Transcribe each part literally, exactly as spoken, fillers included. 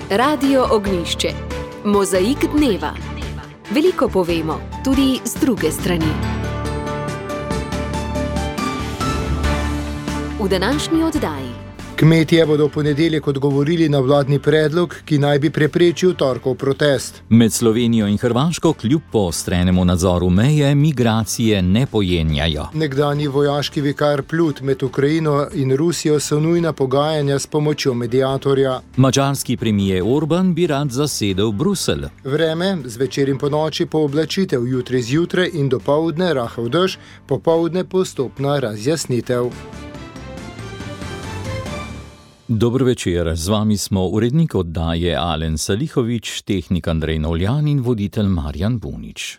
Radio Ognjišče. Mozaik dneva. Veliko povemo, tudi z druge strani. V današnji oddaji. Kmetje bodo v ponedeljek odgovorili na vladni predlog, ki naj bi preprečil torkov protest. Med Slovenijo in Hrvaško kljub poostrenemu nadzoru meje migracije ne pojenjajo. Nekdanji vojaški vikar Plut med Ukrajino in Rusijo so nujna pogajanja s pomočjo mediatorja. Madžarski premier Orban bi rad zasedel Bruselj. Vreme, zvečer in ponoči pooblačitev, jutri zjutraj in dopoldne rahel dež, popoldne postopna razjasnitev. Dobro večer, z vami smo urednik oddaje Alen Salihovič, tehnik Andrej Novljan in voditelj Marjan Bunič.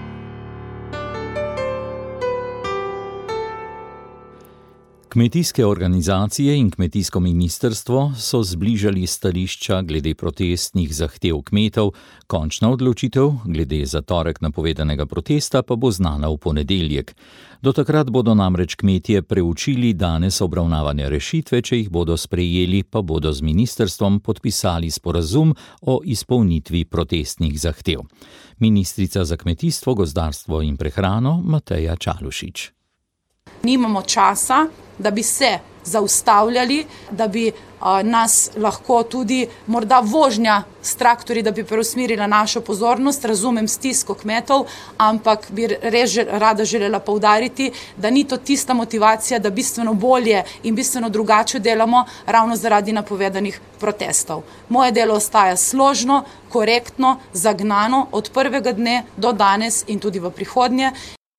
Kmetijske organizacije in kmetijsko ministrstvo so zbližali stališča glede protestnih zahtev kmetov, končna odločitev glede za torek napovedanega protesta pa bo znana v ponedeljek. Do takrat bodo namreč kmetje preučili danes obravnavane rešitve, če jih bodo sprejeli, pa bodo z ministrstvom podpisali sporazum o izpolnitvi protestnih zahtev. Ministrica za kmetijstvo, gozdarstvo in prehrano Mateja Čalušić. Nimamo časa, da bi se zaustavljali, da bi a, nas lahko tudi morda vožnja s traktorji, da bi preusmerila našo pozornost, razumem stisko kmetov, ampak bi res rada želela poudariti, da ni to tista motivacija, da bistveno bolje in bistveno drugače delamo ravno zaradi napovedanih protestov. Moje delo ostaja složno, korektno, zagnano od prvega dne do danes in tudi v prihodnje.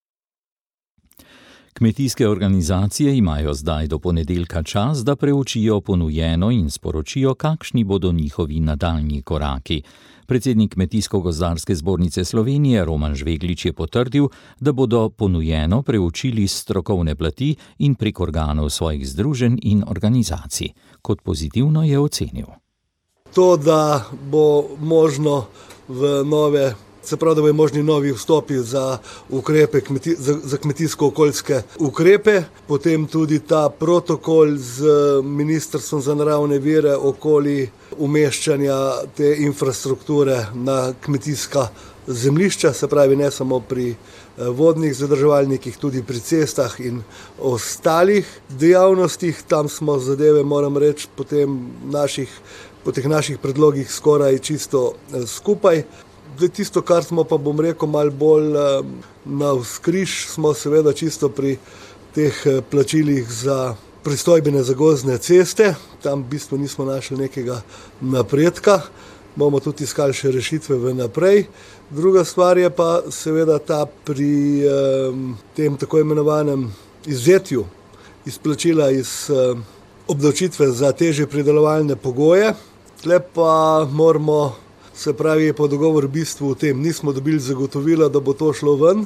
Kmetijske organizacije imajo zdaj do ponedeljka čas, da preučijo ponujeno in sporočijo, kakšni bodo njihovi nadaljnji koraki. Predsednik Kmetijsko-gozdarske zbornice Slovenije Roman Žveglič je potrdil, da bodo ponujeno preučili strokovne plati in prek organov svojih združenj in organizacij. Kot pozitivno je ocenil. To, da bo možno v nove Se pravi, da bojo možni novi vstopi za ukrepe, kmeti, za, za kmetijsko-okoljske ukrepe, potem tudi ta protokol z Ministrstvom za naravne vire okoli umeščanja te infrastrukture na kmetijska zemljišča, se pravi ne samo pri vodnih zadrževalnikih, tudi pri cestah in ostalih dejavnostih. Tam smo zadeve, moram reči, potem naših, po teh naših predlogih skoraj čisto skupaj. Tisto, kar smo pa, bom rekel, malo bolj na vzkriž, smo seveda čisto pri teh plačilih za pristojbine za gozdne ceste. Tam v bistvu nismo našli nekega napredka, bomo tudi iskali še rešitve v naprej. Druga stvar je pa seveda ta pri um, tem tako imenovanem izvzetju izplačila iz um, obdavčitve za težje pridelovalne pogoje. Tle pa moramo Se pravi, je pa dogovor v bistvu v tem. Nismo dobili zagotovila, da bo to šlo ven.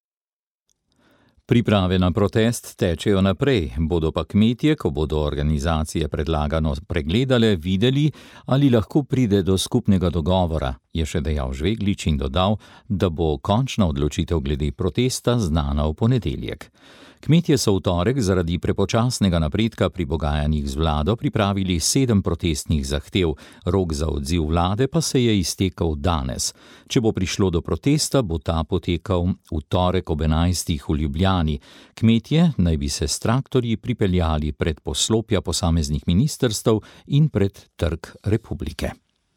Priprave na protest tečejo naprej, bodo pa kmetje, ko bodo organizacije predlagano pregledale, videli, ali lahko pride do skupnega dogovora, je še dejal Žveglič in dodal, da bo končna odločitev glede protesta znana v ponedeljek. Kmetje so v torek zaradi prepočasnega napredka pri pogajanjih z vlado pripravili sedem protestnih zahtev, rok za odziv vlade pa se je iztekel danes. Če bo prišlo do protesta, bo ta potekal v torek ob enajstih v Ljubljani. Kmetje naj bi se s traktorji pripeljali pred poslopja posameznih ministrstev in pred Trg Republike.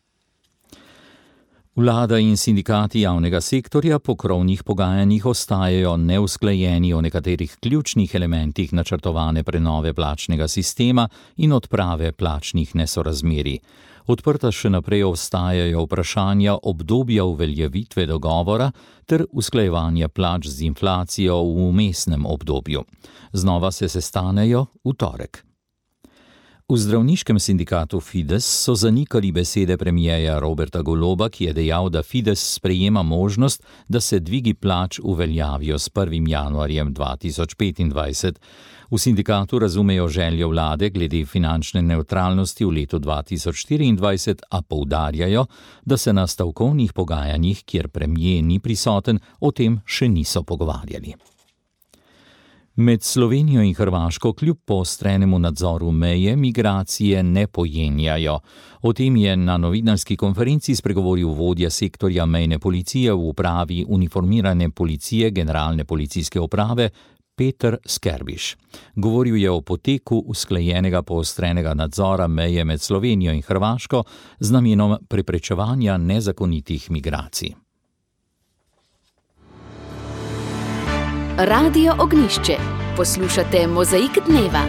Vlada in sindikati javnega sektorja po krovnih pogajanjih ostajajo neusklajeni o nekaterih ključnih elementih načrtovane prenove plačnega sistema in odprave plačnih nesorazmerij. Odprta še naprej ostajajo vprašanja obdobja uveljavitve dogovora ter usklajevanja plač z inflacijo v vmesnem obdobju. Znova se sestanejo v torek. V zdravniškem sindikatu Fides so zanikali besede premierja Roberta Goloba, ki je dejal, da Fides sprejema možnost, da se dvigi plač uveljavijo s prvim januarjem dva tisoč petindvajset. V sindikatu razumejo željo vlade glede finančne nevtralnosti v letu dva tisoč štiriindvajset, a poudarjajo, da se na stavkovnih pogajanjih, kjer premier ni prisoten, o tem še niso pogovarjali. Med Slovenijo in Hrvaško kljub poostrenemu nadzoru meje migracije ne pojenjajo. O tem je na novinarski konferenci spregovoril vodja sektorja mejne policije v upravi uniformirane policije Generalne policijske uprave Peter Skerbiš. Govoril je o poteku usklajenega poostrenega nadzora meje med Slovenijo in Hrvaško z namenom preprečevanja nezakonitih migracij. Radio Ognjišče. Poslušate Mozaik dneva.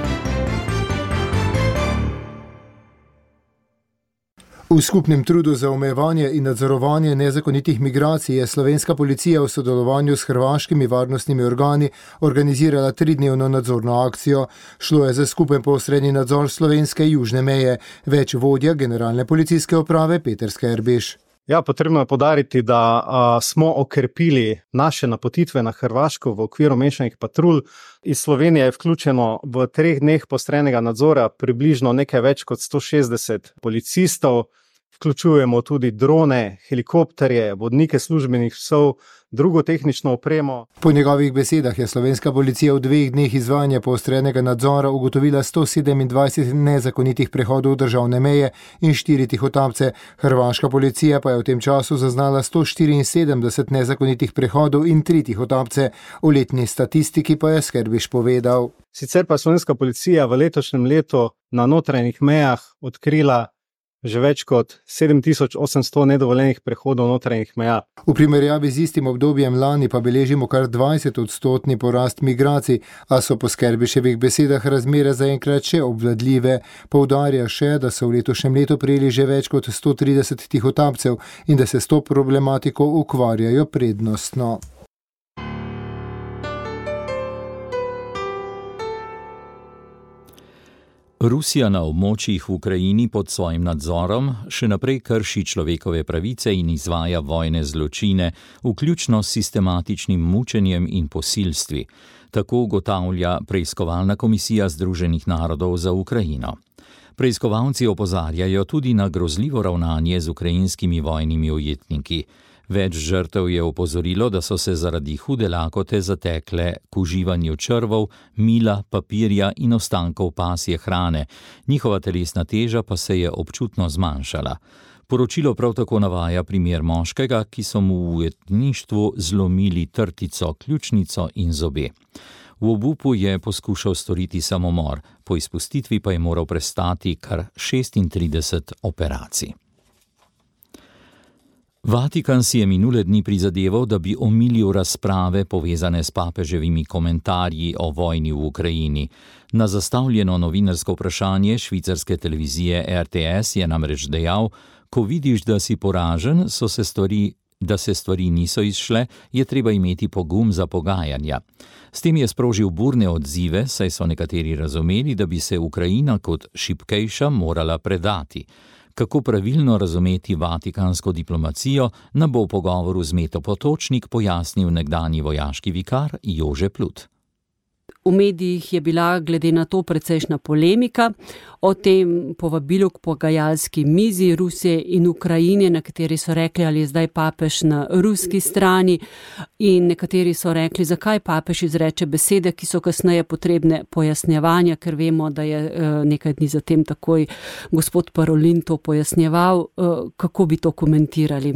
V skupnem trudu za omejevanje in nadzorovanje nezakonitih migracij je slovenska policija v sodelovanju s hrvaškimi varnostnimi organi organizirala tridnevno nadzorno akcijo. Šlo je za skupen poostren nadzor slovenske južne meje. Več vodja Generalne policijske uprave Peter Skerbiš. Ja, potrebno je poudariti, da a, smo okrepili naše napotitve na Hrvaško v okviru mešanih patrulj. Iz Slovenije je vključeno v treh dneh poostrenega nadzora približno nekaj več kot sto šestdeset policistov. Vključujemo tudi drone, helikopterje, vodnike službenih psov, drugo tehnično opremo. Po njegovih besedah je slovenska policija v dveh dneh izvajanja poostrenega nadzora ugotovila sto sedemindvajset nezakonitih prehodov državne meje in štiri tihotapce. Hrvaška policija pa je v tem času zaznala sto štiriinsedemdeset nezakonitih prehodov in tri tihotapce. V letni statistiki pa je Skerbiš povedal. Sicer pa slovenska policija v letošnjem letu na notranjih mejah odkrila že več kot sedem tisoč osemsto nedovoljenih prehodov notranjih meja. V primerjavi z istim obdobjem lani pa beležimo kar dvajset odstotni porast migracij, a so po Skerbiševih besedah razmere zaenkrat še obvladljive. Poudarja še, da so v letošnjem letu prejeli že več kot sto trideset tihotapcev in da se s to problematiko ukvarjajo prednostno. Rusija na območjih v Ukrajini pod svojim nadzorom še naprej krši človekove pravice in izvaja vojne zločine, vključno s sistematičnim mučenjem in posilstvi. Tako ugotavlja preiskovalna komisija Združenih narodov za Ukrajino. Preiskovalci opozarjajo tudi na grozljivo ravnanje z ukrajinskimi vojnimi ujetniki. Več žrtev je opozorilo, da so se zaradi hude lakote zatekle k uživanju črvov, mila, papirja in ostankov pasje hrane. Njihova telesna teža pa se je občutno zmanjšala. Poročilo prav tako navaja primer moškega, ki so mu v ujetništvu zlomili trtico, ključnico in zobe. V obupu je poskušal storiti samomor, po izpustitvi pa je moral prestati kar šestintrideset operacij. Vatikan si je minule dni prizadeval, da bi omilil razprave povezane s papeževimi komentarji o vojni v Ukrajini. Na zastavljeno novinarsko vprašanje švicarske televizije R T S je namreč dejal: ko vidiš, da si poražen, so se stvari, da se stvari niso izšle, je treba imeti pogum za pogajanja. S tem je sprožil burne odzive, saj so nekateri razumeli, da bi se Ukrajina kot šibkejša morala predati. Kako pravilno razumeti vatikansko diplomacijo, nam bo v pogovoru z Meto Potočnik pojasnil nekdanji vojaški vikar Jože Plut. V medijih je bila glede na to precejšnja polemika o tem povabilu k pogajalski mizi Rusije in Ukrajine, nekateri so rekli, ali je zdaj papež na ruski strani, in nekateri so rekli, zakaj papež izreče besede, ki so kasneje potrebne pojasnjevanja, ker vemo, da je nekaj dni zatem takoj gospod Parolin to pojasnjeval. Kako bi to komentirali?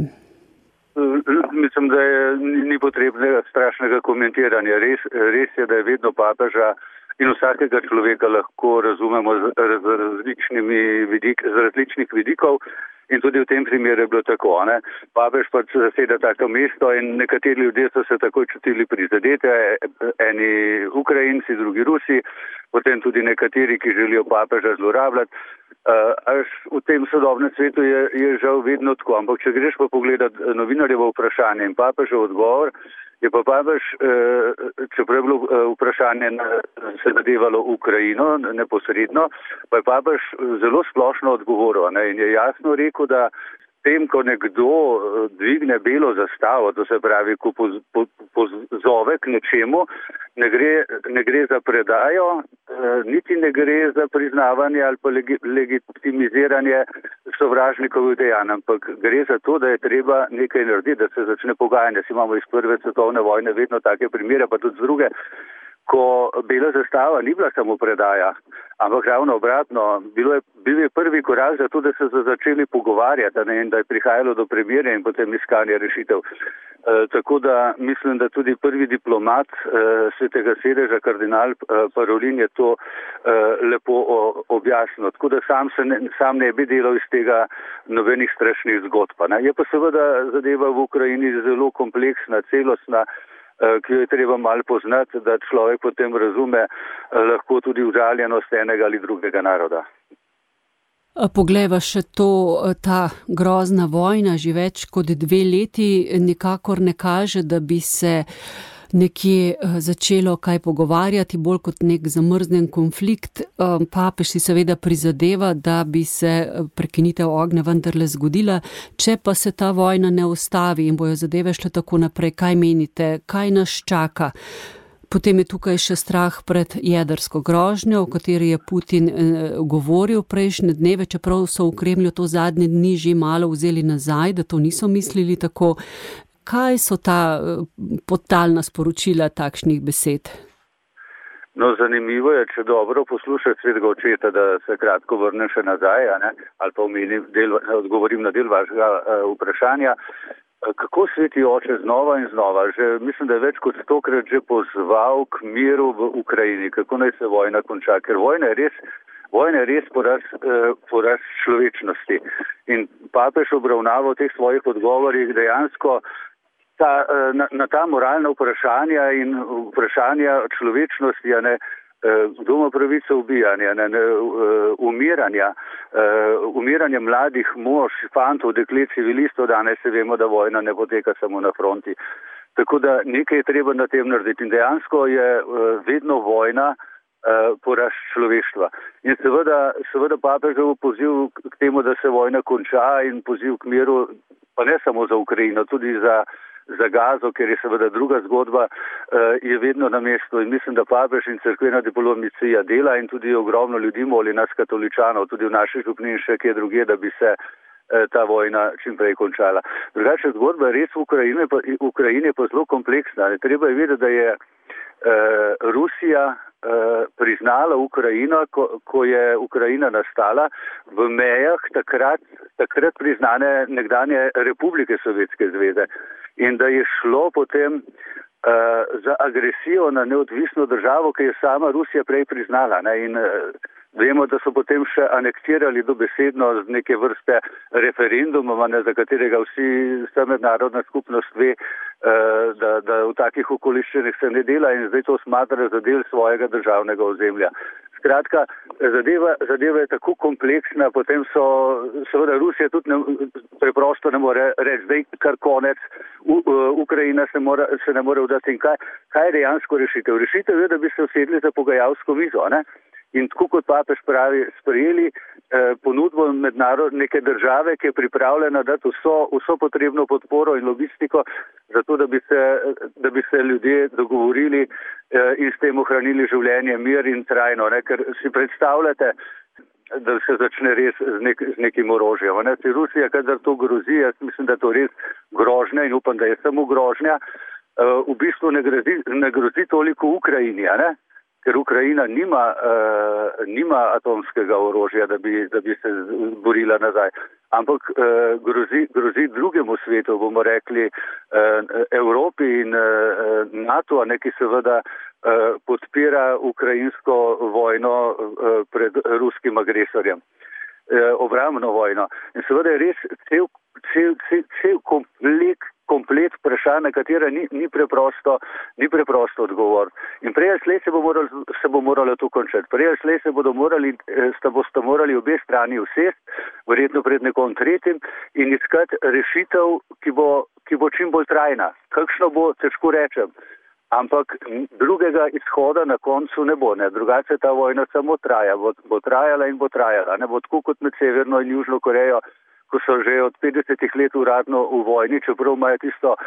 Mislim, da je, ni potrebnega strašnega komentiranja. Res, res je, da je vedno papeža in vsakega človeka lahko razumemo z, z, različnimi vidik, z različnih vidikov in tudi v tem primeru je bilo tako. Ne? Papež pač zaseda tako mesto in nekateri ljudje so se takoj čutili prizadete, eni Ukrajinci, drugi Rusi, potem tudi nekateri, ki želijo papeža zlorabljati. Uh, až v tem sodobnem svetu je, je žal vedno tako, ampak če greš pa pogledat novinarjevo vprašanje in papežev odgovor, je pa papež, uh, čeprav je bilo uh, vprašanje na, se zadevalo Ukrajino neposredno, pa je papež zelo splošno odgovoril, ne, in je jasno rekel, da tem, ko nekdo dvigne belo zastavo, to se pravi, ko poz, po, pozove k nečemu, ne gre, ne gre za predajo, niti ne gre za priznavanje ali pa legi, legitimiziranje sovražnikovih dejanj, ampak gre za to, da je treba nekaj narediti, da se začne pogajanje. Si imamo iz prve svetovne vojne vedno take primere, pa tudi z druge, ko bela zastava ni bila samo predaja, ampak ravno obratno, bilo je, bil je prvi korak za to, da se so začeli pogovarjati, ne, in da je prihajalo do premirja in potem iskanja rešitev. E, tako da mislim, da tudi prvi diplomat e, Svetega sedeža, kardinal e, Parolin, je to e, lepo o, objasnil. Tako da sam, se ne, sam ne bi delal iz tega nobenih strašnih zgodb. Ne. Je pa seveda zadeva v Ukrajini zelo kompleksna, celostna, ki jo je treba malo poznati, da človek potem razume lahko tudi užaljenost enega ali drugega naroda. Poglejva še to, ta grozna vojna, že več kot dve leti nikakor ne kaže, da bi se nekje začelo kaj pogovarjati, bolj kot nek zamrznjen konflikt. Papež si seveda prizadeva, da bi se prekinitev ognja vendarle zgodila. Če pa se ta vojna ne ustavi in bojo zadeve šle tako naprej, kaj menite, kaj nas čaka? Potem je tukaj še strah pred jedrsko grožnjo, o kateri je Putin govoril prejšnje dneve, čeprav so v Kremlju to zadnje dni že malo vzeli nazaj, da to niso mislili tako. Kaj so ta podtalna sporočila takšnih besed? No, zanimivo je, če dobro poslušati Svetega očeta, da se kratko vrnem še nazaj, a ne? Ali pa omenim del, odgovorim na del vašega uh, vprašanja. Kako Sveti oče znova in znova, že mislim, da je več kot stokrat že pozval k miru v Ukrajini, kako naj se vojna konča, ker vojna je res, vojna je res poraz, uh, poraz človečnosti. In papež obravnava v teh svojih odgovorih dejansko Ta, na, na ta moralna vprašanja in vprašanja človečnosti, ne, kdo ima pravico ubijanja, ne, ne, umiranja, umiranja mladih mož, fantov, deklet, civilistov, danes se vemo, da vojna ne poteka samo na fronti. Tako da nekaj je treba na tem narediti in dejansko je vedno vojna poraz človeštva. In seveda, seveda papežev poziv k temu, da se vojna konča in poziv k miru, pa ne samo za Ukrajino, tudi za za Gazo, ker je seveda druga zgodba, je vedno na mestu in mislim, da papež in cerkvena diplomacija dela in tudi ogromno ljudi moli nas katoličanov, tudi v naši župnini še kje drugje, da bi se ta vojna čim prej končala. Drugače zgodba res v Ukrajini, pa, v Ukrajini je pa zelo kompleksna. Treba je vedeti, da je uh, Rusija uh, priznala Ukrajino, ko, ko je Ukrajina nastala v mejah takrat, takrat priznane nekdanje republike Sovjetske zveze. In da je šlo potem uh, za agresijo na neodvisno državo, ki je sama Rusija prej priznala. Ne? In uh, vemo, da so potem še anektirali dobesedno z neke vrste referenduma, ne, za katerega vsi, vsa mednarodna skupnost ve, uh, da, da v takih okoliščinah se ne dela in zdaj to smatra za del svojega državnega ozemlja. Skratka, zadeva, zadeva je tako kompleksna, potem so, seveda Rusija tudi ne, preprosto ne more reči, zdaj kar konec, U, uh, Ukrajina se, mora, se ne more vdati. In kaj, kaj je dejansko rešitev? Rešitev je, da bi se usedli za pogajalsko mizo, ne? In tako kot papež pravi, sprejeli eh, ponudbo neke države, ki je pripravljena dati vso, vso potrebno podporo in logistiko, zato da bi se, da bi se ljudje dogovorili eh, in s tem ohranili življenje, mir in trajno. Ne? Ker si predstavljate, da se začne res z, nek, z nekim orožjem. Ne? Si Rusija, kadar to grozi, jaz mislim, da to res grožnja in upam, da je samo grožnja, eh, v bistvu ne grozi, ne grozi toliko Ukrajini, a ne? Ker Ukrajina nima, uh, nima atomskega orožja, da bi, da bi se borila nazaj. Ampak uh, grozi, grozi drugemu svetu, bomo rekli, uh, Evropi in uh, NATO, ne, ki seveda uh, podpira ukrajinsko vojno uh, pred ruskim agresorjem. Uh, obrambno vojno. In seveda je res cel, cel, cel, cel kompleks komplet vprašanj, na katera ni, ni preprosto, ni preprosto odgovor. In prej ali slej se bo moralo, se bo moralo to končati. Prej ali slej se bodo morali, sta boste morali obe strani usest, verjetno pred nekom tretjim, in iskati rešitev, ki bo, ki bo čim bolj trajna. Kakšno bo, težko rečem. Ampak drugega izhoda na koncu ne bo. Ne. Drugače ta vojna samo traja. Bo, bo trajala in bo trajala. Ne bo tako kot med Severno in Južno Korejo, ko so že od petdesetih let uradno v vojni, čeprav imajo tisto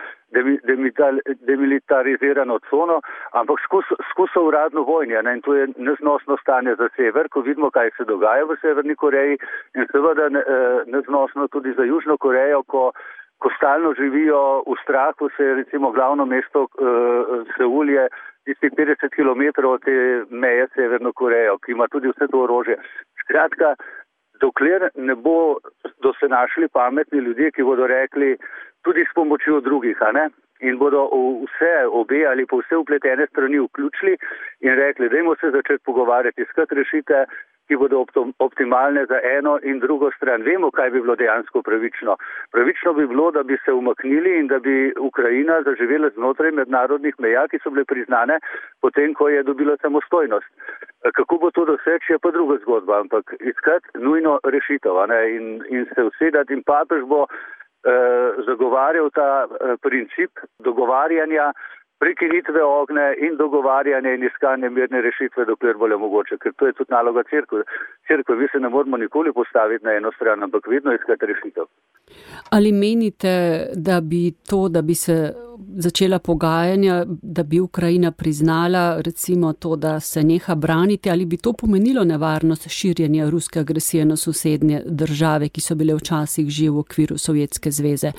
demilitarizirano cono, ampak skus so uradno vojni. Ne? In to je neznosno stanje za sever, ko vidimo, kaj se dogaja v Severni Koreji, in seveda neznosno tudi za Južno Korejo, ko, ko stalno živijo v strahu, se recimo glavno mesto uh, Seul je tistih petdeset kilometrov od te meje s Severno Korejo, ki ima tudi vse to orožje. Skratka, dokler ne bodo se našli pametni ljudje, ki bodo rekli tudi s pomočjo drugih, a ne? In bodo vse obe ali pa vse upletene strani vključili in rekli, dajmo se začeti pogovarjati, iskati rešitve, ki bodo optimalne za eno in drugo stran. Vemo, kaj bi bilo dejansko pravično. Pravično bi bilo, da bi se umaknili in da bi Ukrajina zaživela znotraj mednarodnih meja, ki so bile priznane potem, ko je dobila samostojnost. Kako bo to doseči, je pa druga zgodba, ampak iskati nujno rešitev, a ne? In, in se usedati in papež bo zagovarjal ta princip dogovarjanja, prekinitve ogne in dogovarjanja in iskanja mirne rešitve, dokler bo le mogoče, ker to je tudi naloga cerkve. Cerkve, mi se ne moramo nikoli postaviti na eno stran, ampak vedno iskati rešitev. Ali menite, da bi to, da bi se začela pogajanja, da bi Ukrajina priznala recimo to, da se neha braniti, ali bi to pomenilo nevarnost širjenja ruske agresije na sosednje države, ki so bile včasih že v okviru Sovjetske zveze?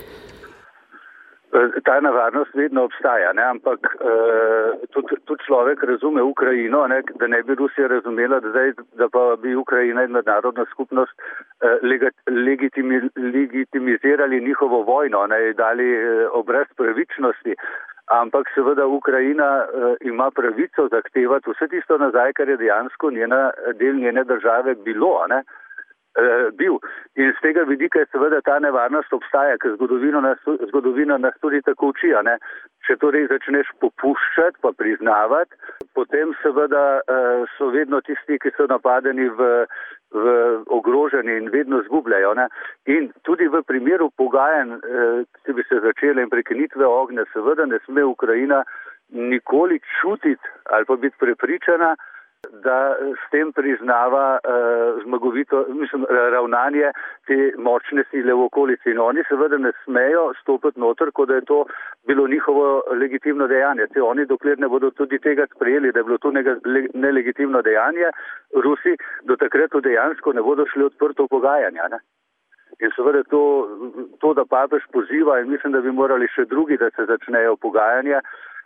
Ta nevarnost vedno obstaja, ne? Ampak uh, tudi, tudi človek razume Ukrajino, ne? Da ne bi Rusija razumela, da, zdaj, da pa bi Ukrajina in mednarodna skupnost uh, legitimi, legitimizirali njihovo vojno, ne? Dali uh, obraz pravičnosti. Ampak seveda Ukrajina uh, ima pravico zahtevati vse tisto nazaj, kar je dejansko njena, del njene države bilo, ne? bil. In z tega vidika je seveda ta nevarnost obstaja, ker zgodovina nas, zgodovina nas tudi tako uči, ne? Če torej začneš popuščati, pa priznavati, potem seveda so vedno tisti, ki so napadeni v, v ogroženi in vedno zgubljajo. Ne? In tudi v primeru pogajanj, ki bi se začele in prekinitve ognja, seveda ne sme Ukrajina nikoli čutiti ali pa biti prepričana, da s tem priznava uh, zmagovito, mislim, ravnanje te močne sile v okolici. In oni seveda ne smejo stopiti noter, kot da je to bilo njihovo legitimno dejanje. Te oni, dokler ne bodo tudi tega sprejeli, da je bilo to nelegitimno dejanje, Rusi do takrat dejansko ne bodo šli odprto v pogajanja. Ne? In seveda to, to, da papež poziva, in mislim, da bi morali še drugi, da se začnejo pogajanja,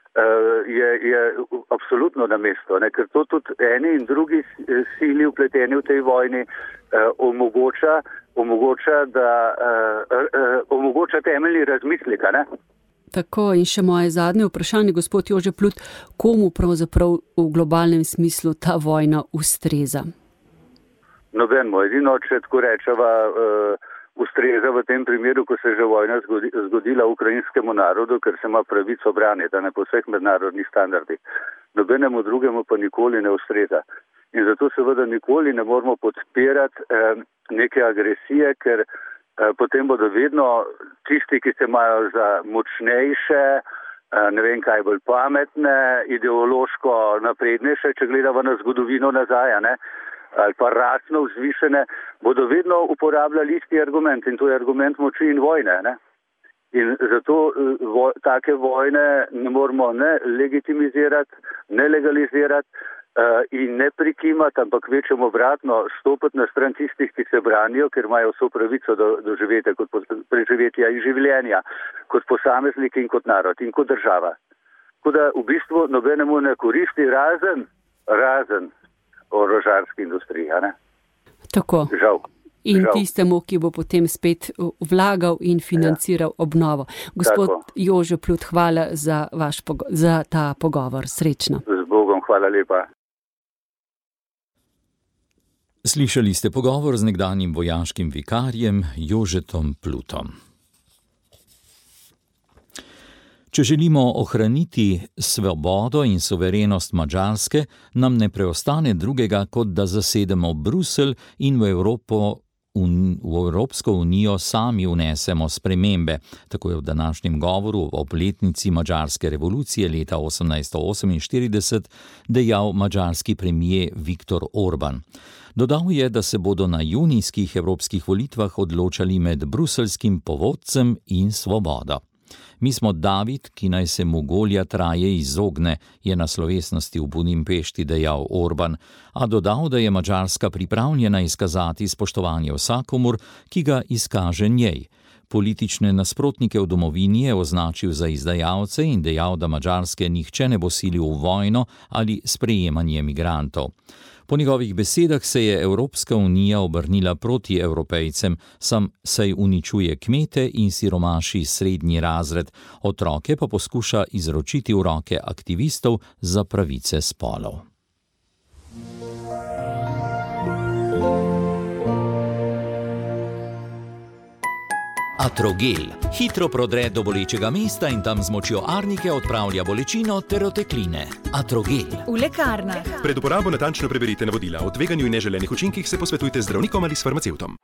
Je, je absolutno na mesto, ne? Ker to tudi eni in drugi sili vpleteni v tej vojni eh, omogoča, omogoča, da, eh, eh, omogoča temeljni razmislek. Tako, in še moje zadnje vprašanje, gospod Jože Plut, komu pravzaprav v globalnem smislu ta vojna ustreza? Nobenemu, edino, če tako rečeva, eh, ustreza v tem primeru, ko se je že vojna zgodila ukrajinskemu narodu, ker se ima pravico braniti, ne po vseh mednarodnih standardih. Nobenemu drugemu pa nikoli ne ustreza. In zato seveda nikoli ne moramo podpirati eh, neke agresije, ker eh, potem bodo vedno tisti, ki se imajo za močnejše, eh, ne vem kaj bolj pametne, ideološko naprednejše, če gledamo na zgodovino nazaj, ne, ali pa rasno vzvišene, bodo vedno uporabljali isti argument, in to je argument moči in vojne. Ne? In zato vo, take vojne ne moramo ne legitimizirati, ne legalizirati uh, in ne prikimati, ampak večjemu obratno stopiti na stran tistih, ki se branijo, ker imajo vso pravico do, do živetja, kot preživetja in življenja, kot posamezniki in kot narod in kot država. Tako da v bistvu nobenemu ne koristi razen, razen orožarski industriji, ne? Tako. Žal. In Žal. tistemu, ki bo potem spet vlagal in financiral ja. obnovo. Gospod Tako. Jože Plut, hvala za, vaš pogo- za ta pogovor. Srečno. Z Bogom, hvala lepa. Slišali ste pogovor z nekdanjim vojaškim vikarjem Jožetom Plutom. Če želimo ohraniti svobodo in suverenost Madžarske, nam ne preostane drugega, kot da zasedemo Bruselj in v, Evropo, v Evropsko unijo sami vnesemo spremembe. Tako je v današnjem govoru ob obletnici madžarske revolucije leta osemnajststo oseminštirideset dejal madžarski premier Viktor Orban. Dodal je, da se bodo na junijskih evropskih volitvah odločali med bruseljskim povodcem in svobodo. Mi smo David, ki naj se mu Goljat raje izogne, je na slovesnosti v Budimpešti dejal Orban, a dodal, da je Madžarska pripravljena izkazati spoštovanje vsakomur, ki ga izkaže njej. Politične nasprotnike v domovini je označil za izdajalce in dejal, da Madžarske nihče ne bo silil v vojno ali sprejemanje migrantov. Po njegovih besedah se je Evropska unija obrnila proti Evropejcem, sam saj uničuje kmete in siromaši srednji razred, otroke pa poskuša izročiti v roke aktivistov za pravice spolov. Atrogel hitro prodre do bolečega mesta in tam z močjo arnike odpravlja bolečino ter otekline. Atrogel. V lekarnah. Pred uporabo natančno preberite navodila. O tveganju in neželenih učinkih se posvetujte z zdravnikom ali s farmacevtom.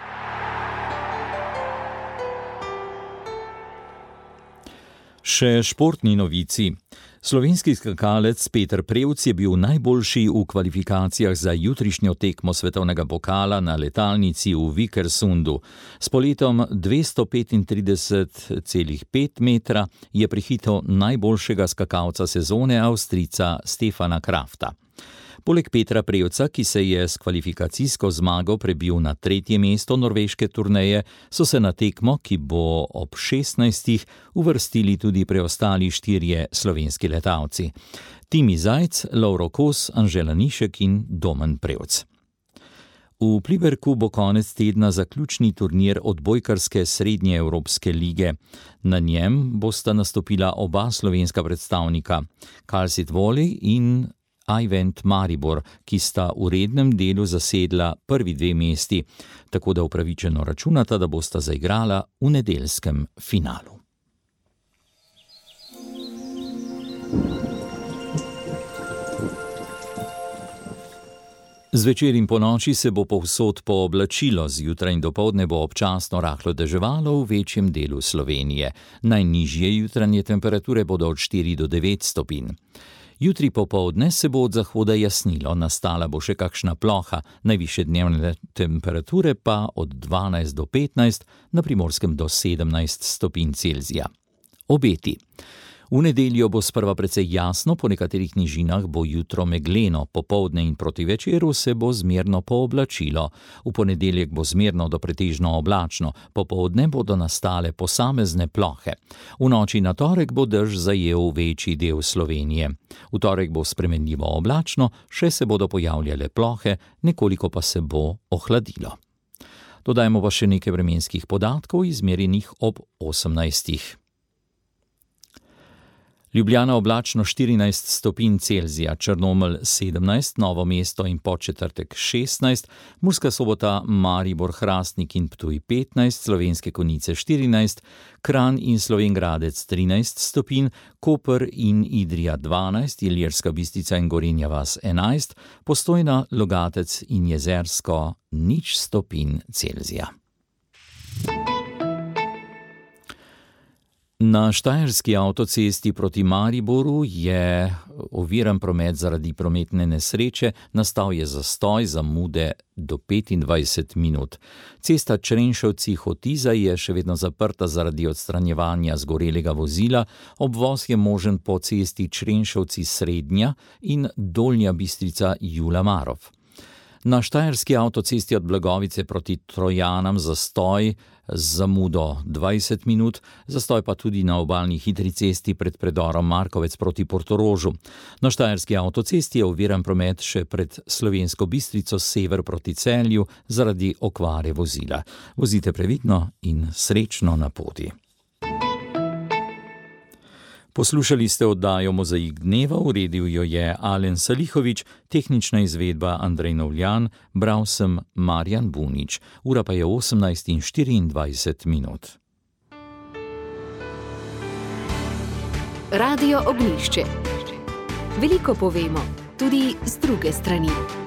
Še športni novici. Slovenski skakalec Peter Prevc je bil najboljši v kvalifikacijah za jutrišnjo tekmo svetovnega pokala na letalnici v Vikersundu. S poletom dvesto petintrideset celih pet metra je prehitel najboljšega skakalca sezone Avstrijca Stefana Krafta. Poleg Petra Prevca, ki se je s kvalifikacijsko zmago prebil na tretje mesto norveške turneje, so se na tekmo, ki bo ob šestnajstih, uvrstili tudi preostali štirje slovenski letalci. Timi Zajc, Lovro Kos, Anžela Nišek in Domen Prevc. V Pliberku bo konec tedna zaključni turnir odbojkarske srednje Evropske lige. Na njem bosta nastopila oba slovenska predstavnika, Kalsit Voli in Ajvent Maribor, ki sta v rednem delu zasedla prvi dve mesti, tako da upravičeno računata, da bosta zaigrala v nedeljskem finalu. Zvečer in ponoči se bo povsod pooblačilo, zjutraj in dopoldne bo občasno rahlo deževalo v večjem delu Slovenije. Najnižje jutranje temperature bodo od štiri do devet stopinj. Jutri popoldne se bo od zahoda jasnilo, nastala bo še kakšna ploha, najvišje dnevne temperature pa od dvanajst do petnajst, na Primorskem do sedemnajst stopinj Celzija. Obeti. V nedeljo bo sprva precej jasno, po nekaterih nižinah bo jutro megleno, popoldne in proti večeru se bo zmerno pooblačilo. V ponedeljek bo zmerno do pretežno oblačno, popoldne bodo nastale posamezne plohe. V noči na torek bo dež zajel večji del Slovenije. V torek bo spremenljivo oblačno, še se bodo pojavljale plohe, nekoliko pa se bo ohladilo. Dodajmo pa še nekaj vremenskih podatkov, izmerjenih ob osemnajstih. Ljubljana oblačno štirinajst stopinj Celzija, Črnomelj sedemnajst, Novo mesto in Podčetrtek šestnajst, Murska Sobota, Maribor, Hrastnik in Ptuj petnajst, Slovenske Konjice štirinajst, Kranj in Slovenj Gradec trinajst stopinj, Koper in Idrija dvanajst, Ilirska Bistrica in Gorenja vas enajst, Postojna, Logatec in Jezersko nič stopinj Celzija. Na štajerski avtocesti proti Mariboru je oviran promet zaradi prometne nesreče, nastal je zastoj zamude do petindvajset minut. Cesta Črenšovci-Hotiza je še vedno zaprta zaradi odstranjevanja zgorelega vozila, obvoz je možen po cesti Črenšovci-Srednja in Dolnja Bistrica-Jula Marof. Na štajerski avtocesti od Blagovice proti Trojanam zastoj z zamudo dvajset minut, zastoj pa tudi na obalni hitri cesti pred predorom Markovec proti Portorožu. Na štajerski avtocesti je oviran promet še pred Slovensko Bistrico sever proti Celju zaradi okvare vozila. Vozite previdno in srečno na poti. Poslušali ste oddajo Mozaik dneva, uredil jo je Alen Salihovič, tehnična izvedba Andrej Novljan, bral sem Marjan Bunič. Ura pa je osemnajst in štiriindvajset minut. Radio Ognjišče. Veliko povemo, tudi z druge strani.